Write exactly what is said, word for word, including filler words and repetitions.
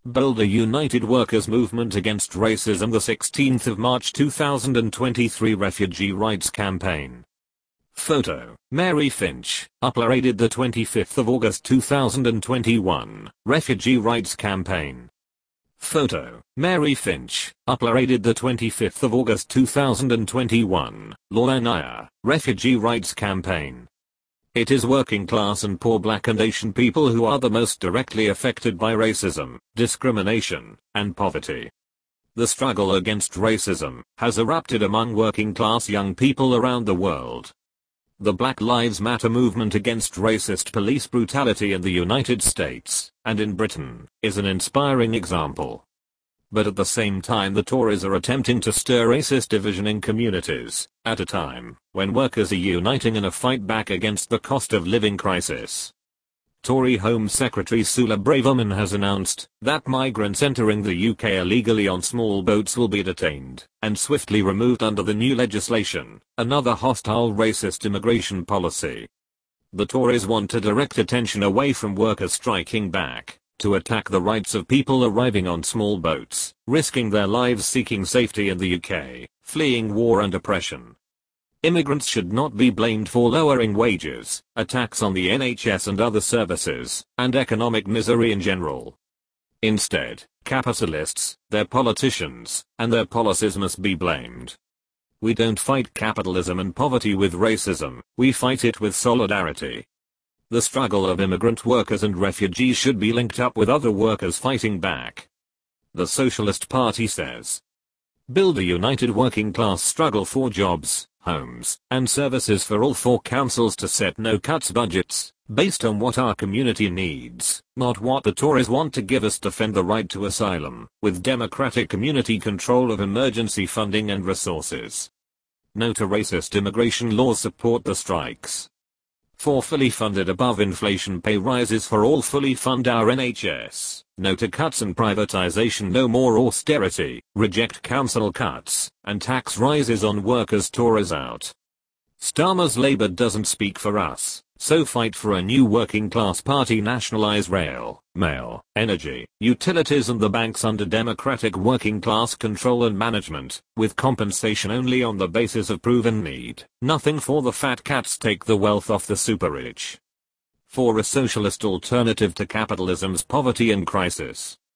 Build a united workers' movement against racism. The sixteenth of March two thousand twenty-three Refugee Rights Campaign. Photo, Mary Finch, uploaded the twenty-fifth of August two thousand twenty-one, Refugee Rights Campaign. Photo, Mary Finch, uploaded the twenty-fifth of August two thousand twenty-one, Law Refugee Rights Campaign. It is working class and poor Black and Asian people who are the most directly affected by racism, discrimination, and poverty. The struggle against racism has erupted among working class young people around the world. The Black Lives Matter movement against racist police brutality in the United States, and in Britain, is an inspiring example. But at the same time the Tories are attempting to stir racist division in communities, at a time when workers are uniting in a fight back against the cost of living crisis. Tory Home Secretary Suella Braverman has announced that migrants entering the U K illegally on small boats will be detained and swiftly removed under the new legislation, another hostile racist immigration policy. The Tories want to direct attention away from workers striking back to attack the rights of people arriving on small boats, risking their lives seeking safety in the U K, fleeing war and oppression. Immigrants should not be blamed for lowering wages, attacks on the N H S and other services, and economic misery in general. Instead, capitalists, their politicians, and their policies must be blamed. We don't fight capitalism and poverty with racism, we fight it with solidarity. The struggle of immigrant workers and refugees should be linked up with other workers fighting back. The Socialist Party says, build a united working class struggle for jobs, homes, and services for all, for councils to set no cuts budgets, based on what our community needs, not what the Tories want to give us. Defend the right to asylum, with democratic community control of emergency funding and resources. No to racist immigration laws. Support the strikes. For fully funded above inflation pay rises for all. Fully fund our N H S. No to cuts and privatization. No more austerity. Reject council cuts and tax rises on workers. Tories out. Starmer's Labour doesn't speak for us, so fight for a new working class party. Nationalize rail, mail, energy, utilities and the banks under democratic working class control and management, with compensation only on the basis of proven need. Nothing for the fat cats. Take the wealth off the super rich. For a socialist alternative to capitalism's poverty and crisis.